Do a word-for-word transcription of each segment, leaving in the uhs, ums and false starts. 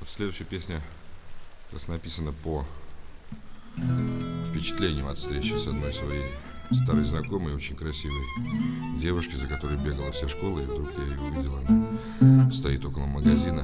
Вот следующая песня как раз написана по впечатлениям от встречи с одной своей старой знакомой, очень красивой девушки, за которой бегала вся школа, и вдруг я ее увидел, она стоит около магазина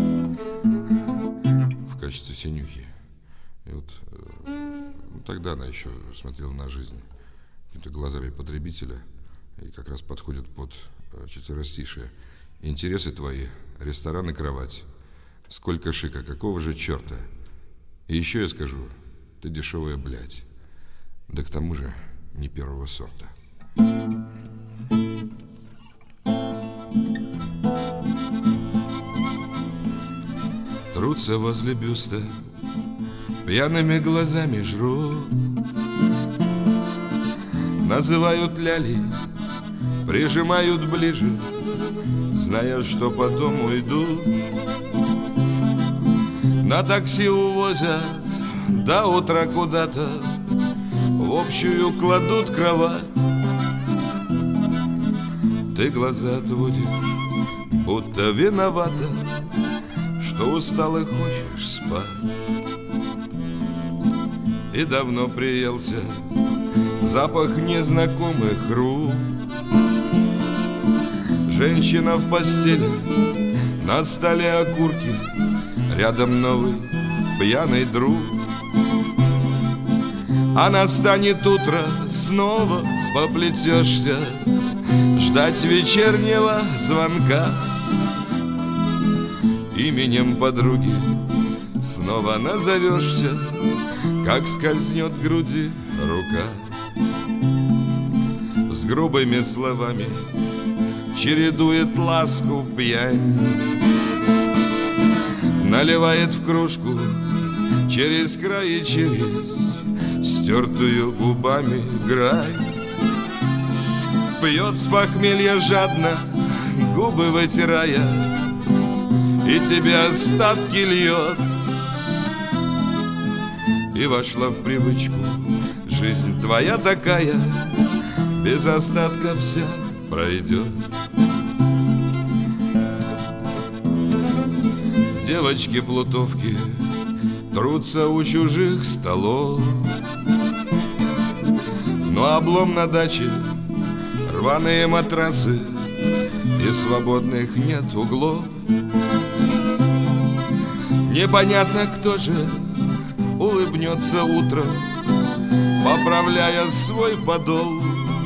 в качестве синюхи. И вот ну, тогда она еще смотрела на жизнь какими-то глазами потребителя и как раз подходит под четверостишие. Интересы твои, ресторан и кровать. Сколько шика, какого же черта? И еще я скажу, ты дешевая блядь. Да к тому же не первого сорта. Трутся возле бюста, пьяными глазами жрут, называют ляли, прижимают ближе, зная, что потом уйдут. На такси увозят до утра куда-то, в общую кладут кровать. Ты глаза отводишь, будто виновата, что устал и хочешь спать. И давно приелся запах незнакомых рук. Женщина в постели, на столе окурки, рядом новый пьяный друг. А настанет утро, снова поплетешься ждать вечернего звонка. Именем подруги снова назовешься, как скользнет к груди рука. С грубыми словами чередует ласку пьянь, наливает в кружку через край и через стертую губами грань. Пьет с похмелья жадно, губы вытирая, и тебе остатки льет. И вошла в привычку жизнь твоя такая, без остатка вся пройдет. Девочки-плутовки трутся у чужих столов, но облом на даче, рваные матрасы, и свободных нет углов. Непонятно, кто же улыбнется утром, поправляя свой подол.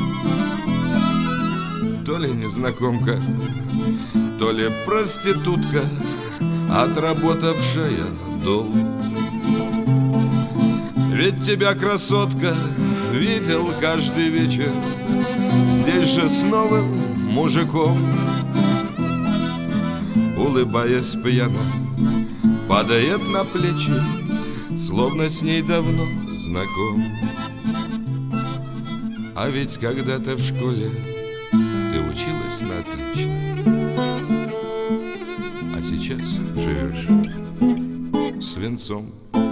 То ли незнакомка, то ли проститутка, отработавшая долг. Ведь тебя, красотка, видел каждый вечер здесь же с новым мужиком. Улыбаясь пьяно, падает на плечи, словно с ней давно знаком. А ведь когда-то в школе ты училась на отлично, а сейчас живешь свинцом.